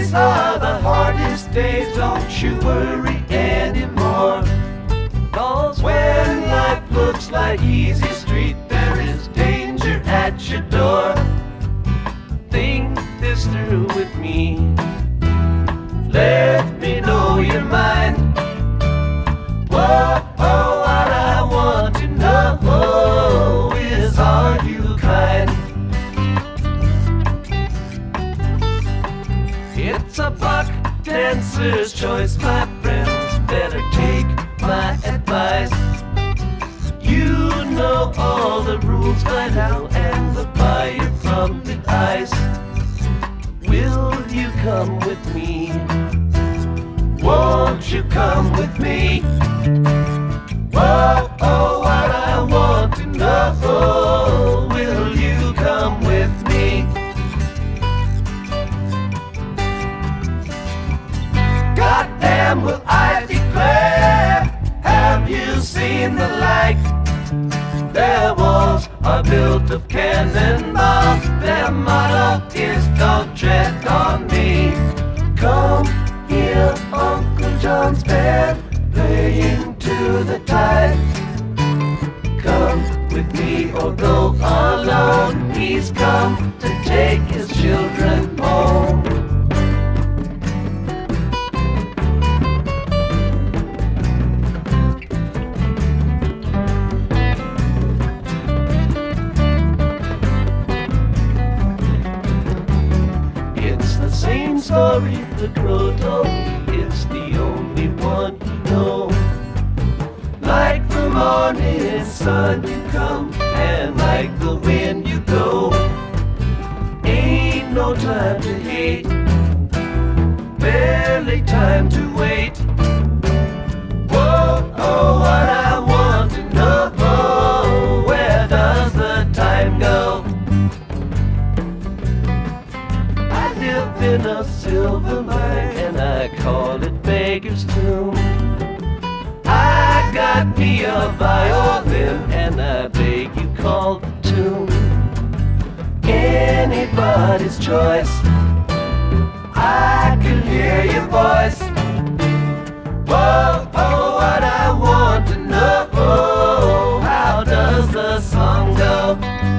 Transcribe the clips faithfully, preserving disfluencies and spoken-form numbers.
These are the hardest days, don't you worry anymore. 'Cause when life looks like easy street, there is danger at your door. Think this through with me. Let me know your mind. Whoa, oh, what I want to know is, are you kind? It's a buck dancer's choice, my friends. Better take my advice. You know all the rules by now, and the fire from the ice. Will you come with me? Won't you come with me? Whoa, oh, what I want to know, will you come with me? Goddamn, will I declare, have you seen the like? Their walls are built of cannonballs, their motto is don't tread on me. Come here, Uncle John's band, playing to the tide. Come with me or go alone, he's come to take his children home. It's the same story the crow told me, it's the only one you know. Like the morning sun you come, and like the wind you go. Ain't no time to hate, barely time to wait. Whoa, oh, what I want to know, where does the time go? I live in a silver mine, and I call it Beggar's Tomb. I got me a violin, and I beg you call the tune. Anybody's choice, I can hear your voice. Whoa, oh, what I want to know, how does the song go?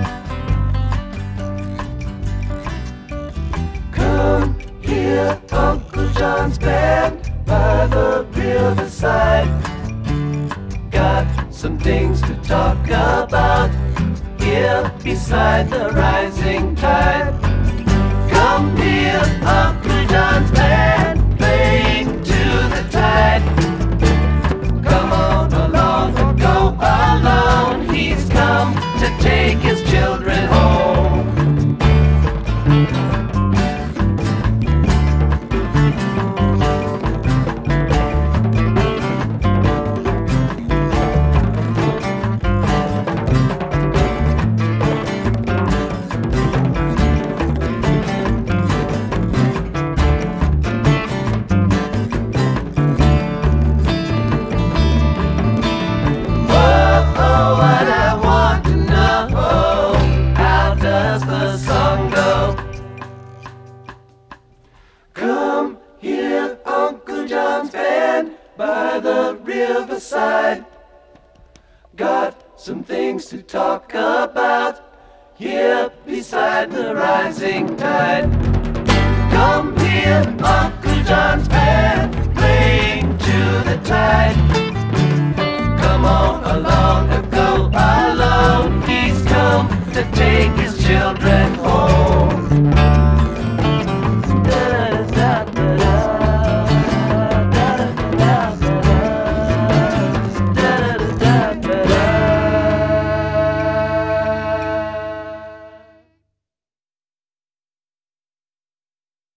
Come here, Uncle John's band, by the riverside. Got some things to talk about here beside the rising tide. Come here, Uncle John's band, playing to the tide. Come on along and go alone, he's come to take his children home. By the riverside, got some things to talk about here beside the rising tide. Come here, Uncle John's band, playing to the tide. Come on along and go alone, he's come to take his children